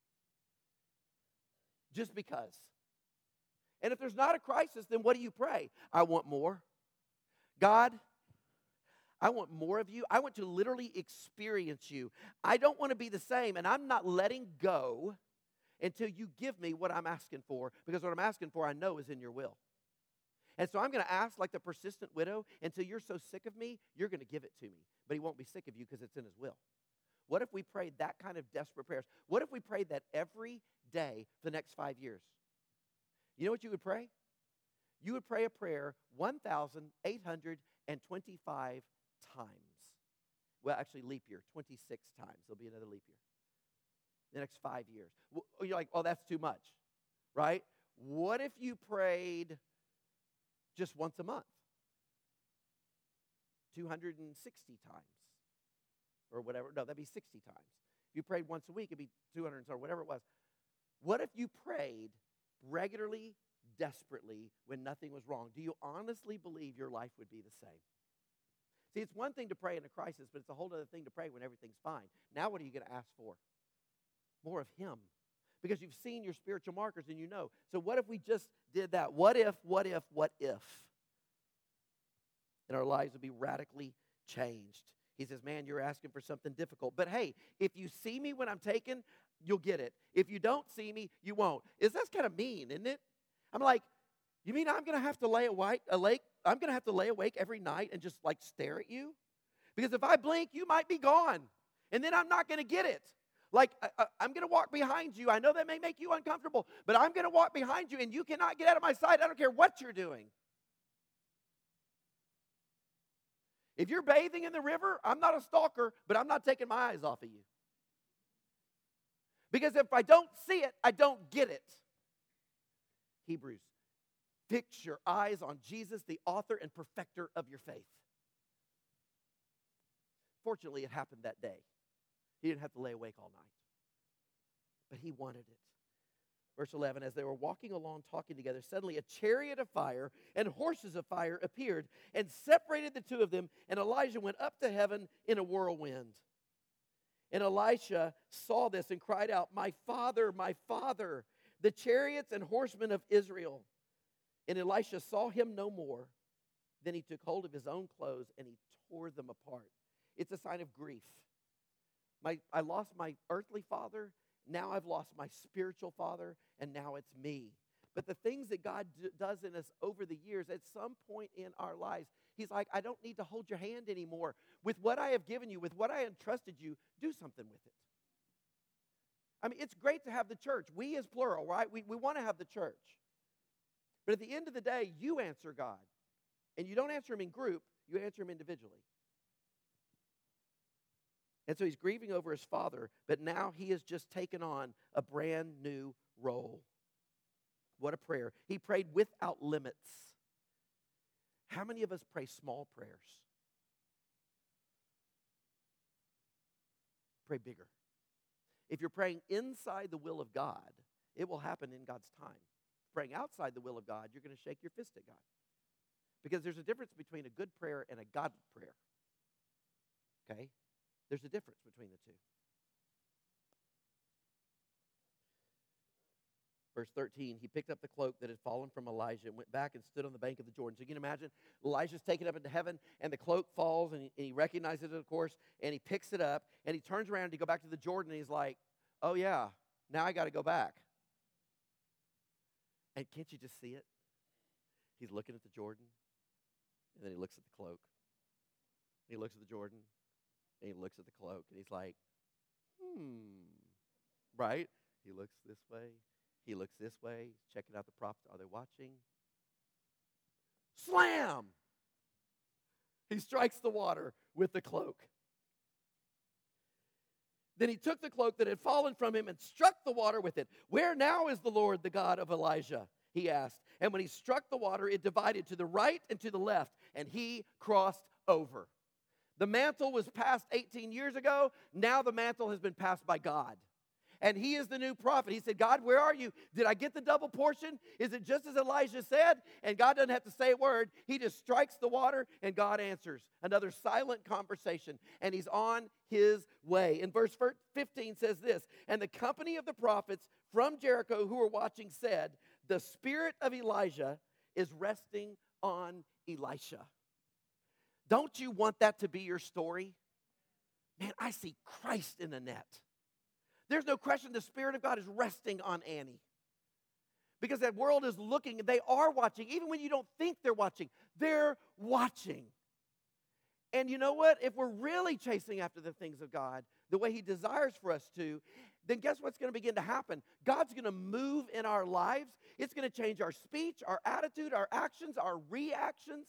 just because? And if there's not a crisis, then what do you pray? I want more. God, I want more of you. I want to literally experience you. I don't want to be the same, and I'm not letting go until you give me what I'm asking for, because what I'm asking for I know is in your will. And so I'm going to ask like the persistent widow, until you're so sick of me, you're going to give it to me. But he won't be sick of you because it's in his will. What if we prayed that kind of desperate prayers? What if we prayed that every day for the next 5 years? You know what you would pray? You would pray a prayer 1,825 times. Well, actually, leap year, 26 times. There'll be another leap year. The next 5 years. You're like, oh, that's too much, right? What if you prayed just once a month? 260 times. Or whatever. No, that'd be 60 times. If you prayed once a week, it'd be 200 or whatever it was. What if you prayed regularly, desperately, when nothing was wrong? Do you honestly believe your life would be the same? See, it's one thing to pray in a crisis, but it's a whole other thing to pray when everything's fine. Now what are you going to ask for? More of him. Because you've seen your spiritual markers and you know. So what if we just did that? What if? And our lives would be radically changed. He says, man, you're asking for something difficult. But hey, if you see me when I'm taken, you'll get it. If you don't see me, you won't. That's kind of mean, isn't it? I'm like, you mean I'm going to have to lay awake every night and just like stare at you? Because if I blink, you might be gone. And then I'm not going to get it. Like, I'm going to walk behind you. I know that may make you uncomfortable, but I'm going to walk behind you and you cannot get out of my sight. I don't care what you're doing. If you're bathing in the river, I'm not a stalker, but I'm not taking my eyes off of you. Because if I don't see it, I don't get it. Hebrews, fix your eyes on Jesus, the author and perfecter of your faith. Fortunately, it happened that day. He didn't have to lay awake all night. But he wanted it. Verse 11, as they were walking along talking together, suddenly a chariot of fire and horses of fire appeared and separated the two of them, and Elijah went up to heaven in a whirlwind. And Elisha saw this and cried out, my father, the chariots and horsemen of Israel. And Elisha saw him no more. Then he took hold of his own clothes and he tore them apart. It's a sign of grief. I lost my earthly father. Now I've lost my spiritual father, and now it's me. But the things that God does in us over the years, at some point in our lives, he's like, I don't need to hold your hand anymore. With what I have given you, with what I entrusted you, do something with it. I mean, it's great to have the church. We as plural, right? We want to have the church. But at the end of the day, you answer God. And you don't answer him in group, you answer him individually. And so he's grieving over his father, but now he has just taken on a brand new role. What a prayer. He prayed without limits. How many of us pray small prayers? Pray bigger. If you're praying inside the will of God, it will happen in God's time. Praying outside the will of God, you're going to shake your fist at God. Because there's a difference between a good prayer and a godly prayer. Okay? There's a difference between the two. Verse 13, he picked up the cloak that had fallen from Elijah and went back and stood on the bank of the Jordan. So you can imagine, Elijah's taken up into heaven, and the cloak falls, and he recognizes it, of course, and he picks it up, and he turns around to go back to the Jordan, and he's like, oh yeah, now I got to go back. And can't you just see it? He's looking at the Jordan, and then he looks at the cloak. He looks at the Jordan, and he looks at the cloak, and he's like, right? He looks this way. He looks this way. He's checking out the prophets. Are they watching? Slam! He strikes the water with the cloak. Then he took the cloak that had fallen from him and struck the water with it. Where now is the Lord, the God of Elijah? He asked. And when he struck the water, it divided to the right and to the left, and he crossed over. The mantle was passed 18 years ago. Now the mantle has been passed by God. And he is the new prophet. He said, God, where are you? Did I get the double portion? Is it just as Elijah said? And God doesn't have to say a word. He just strikes the water, and God answers. Another silent conversation. And he's on his way. And verse 15 says this, and the company of the prophets from Jericho who were watching said, the spirit of Elijah is resting on Elisha. Don't you want that to be your story? Man, I see Christ in Annette. There's no question the Spirit of God is resting on Annie. Because that world is looking, they are watching. Even when you don't think they're watching. And you know what? If we're really chasing after the things of God, the way he desires for us to, then guess what's going to begin to happen? God's going to move in our lives. It's going to change our speech, our attitude, our actions, our reactions.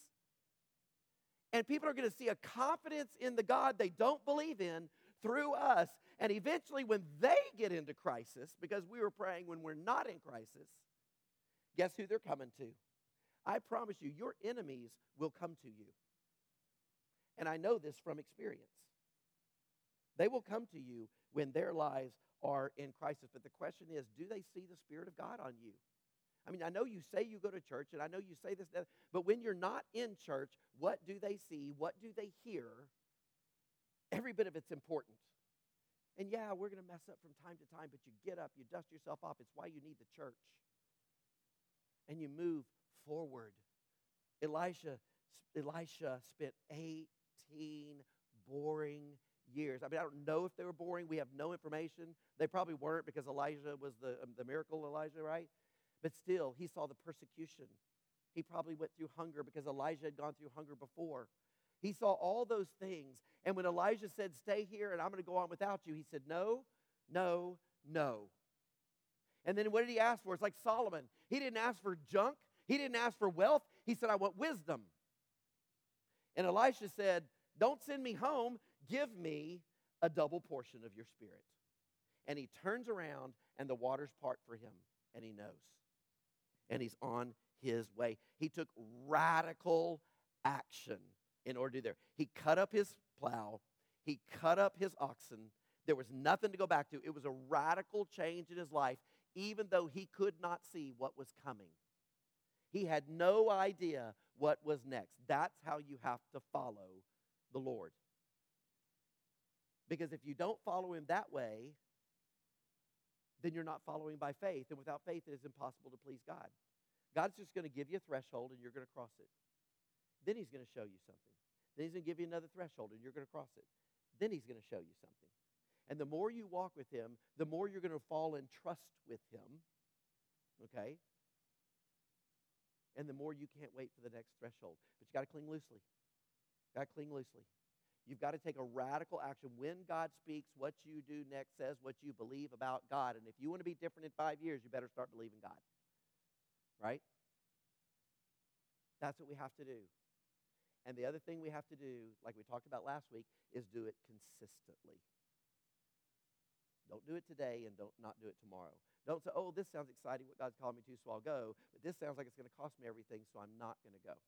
And people are going to see a confidence in the God they don't believe in through us. And eventually when they get into crisis, because we were praying when we're not in crisis, guess who they're coming to? I promise you, your enemies will come to you. And I know this from experience. They will come to you when their lives are in crisis. But the question is, do they see the Spirit of God on you? I mean, I know you say you go to church, and I know you say this, but when you're not in church, what do they see? What do they hear? Every bit of it's important. And yeah, we're going to mess up from time to time, but you get up, you dust yourself off. It's why you need the church. And you move forward. Elisha spent 18 boring years. I mean, I don't know if they were boring. We have no information. They probably weren't because Elijah was the miracle Elijah, right? But still, he saw the persecution. He probably went through hunger because Elijah had gone through hunger before. He saw all those things. And when Elijah said, stay here and I'm going to go on without you, he said, no, no, no. And then what did he ask for? It's like Solomon. He didn't ask for junk. He didn't ask for wealth. He said, I want wisdom. And Elisha said, don't send me home. Give me a double portion of your spirit. And he turns around, and the waters part for him, and he knows. And he's on his way. He took radical action in order to do there. He cut up his plow. He cut up his oxen. There was nothing to go back to. It was a radical change in his life, even though he could not see what was coming. He had no idea what was next. That's how you have to follow the Lord. Because if you don't follow him that way, then you're not following by faith. And without faith, it is impossible to please God. God's just going to give you a threshold, and you're going to cross it. Then he's going to show you something. Then he's going to give you another threshold, and you're going to cross it. Then he's going to show you something. And the more you walk with him, the more you're going to fall in trust with him. Okay? And the more you can't wait for the next threshold. But you got to cling loosely. Got to cling loosely. You've got to take a radical action. When God speaks, what you do next says what you believe about God. And if you want to be different in 5 years, you better start believing God. Right? That's what we have to do. And the other thing we have to do, like we talked about last week, is do it consistently. Don't do it today and don't not do it tomorrow. Don't say, oh, this sounds exciting, what God's called me to, so I'll go. But this sounds like it's going to cost me everything, so I'm not going to go.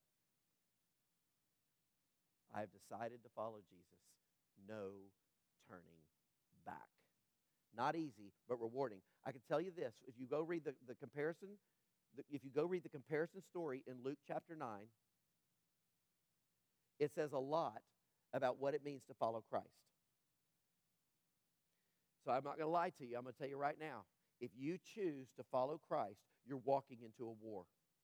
I have decided to follow Jesus. No turning back. Not easy, but rewarding. I can tell you this. If you go read the comparison, if you go read the comparison story in Luke chapter 9, it says a lot about what it means to follow Christ. So I'm not going to lie to you. I'm going to tell you right now. If you choose to follow Christ, you're walking into a war.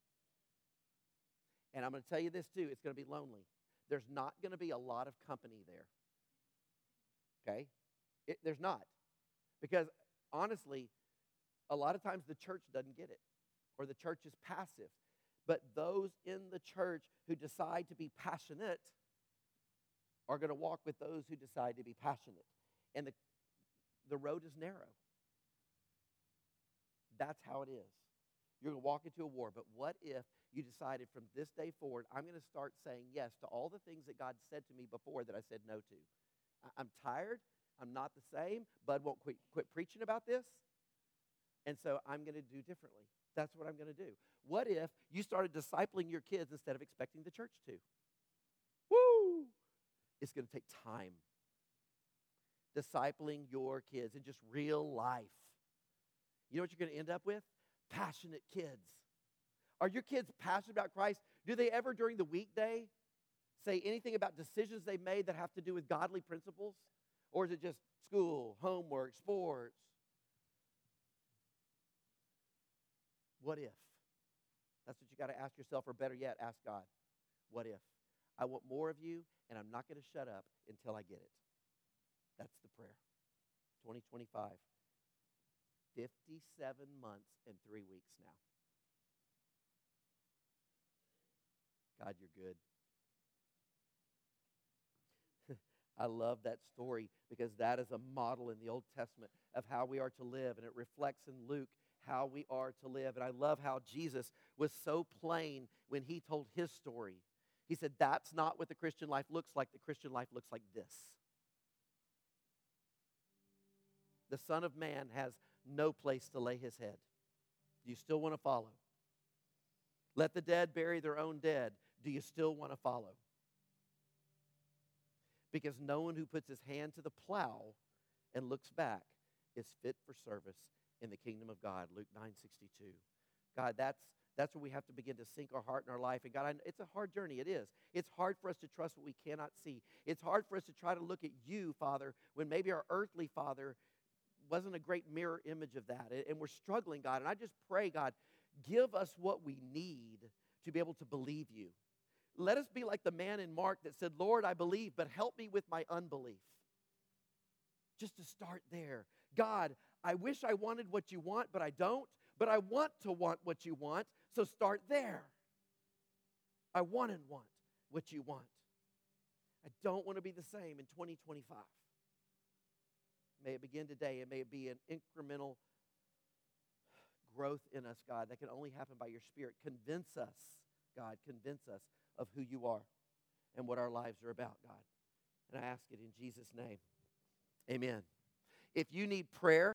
And I'm going to tell you this too. It's going to be lonely. There's not going to be a lot of company there. Okay? There's not. Because honestly, a lot of times the church doesn't get it. Or the church is passive. But those in the church who decide to be passionate are going to walk with those who decide to be passionate. And the road is narrow. That's how it is. You're going to walk into a war. But what if you decided from this day forward, I'm going to start saying yes to all the things that God said to me before that I said no to? I'm tired. I'm not the same. Bud won't quit preaching about this. And so I'm going to do differently. That's what I'm going to do. What if you started discipling your kids instead of expecting the church to? Woo! It's going to take time. Discipling your kids in just real life. You know what you're going to end up with? Passionate kids. Are your kids passionate about Christ? Do they ever during the weekday say anything about decisions they made that have to do with godly principles? Or is it just school, homework, sports? What if? That's what you got to ask yourself, or better yet, ask God. What if? I want more of you, and I'm not going to shut up until I get it. That's the prayer. 2025. 57 months and 3 weeks now. God, you're good. I love that story because that is a model in the Old Testament of how we are to live, and it reflects in Luke how we are to live. And I love how Jesus was so plain when he told his story. He said, that's not what the Christian life looks like. The Christian life looks like this. The Son of Man has no place to lay his head. Do you still want to follow? Let the dead bury their own dead. Do you still want to follow? Because no one who puts his hand to the plow and looks back is fit for service in the kingdom of God. Luke 9:62. God, that's where we have to begin to sink our heart in our life. And God, it's a hard journey. It is. It's hard for us to trust what we cannot see. It's hard for us to try to look at you, Father, when maybe our earthly father wasn't a great mirror image of that. And we're struggling, God. And I just pray, God, give us what we need to be able to believe you. Let us be like the man in Mark that said, Lord, I believe, but help me with my unbelief. Just to start there. God, I wish I wanted what you want, but I don't. But I want to want what you want, so start there. I want what you want. I don't want to be the same in 2025. May it begin today, and may it be an incremental growth in us, God, that can only happen by your Spirit. Convince us, God, convince us of who you are and what our lives are about, God. And I ask it in Jesus' name. Amen. If you need prayer,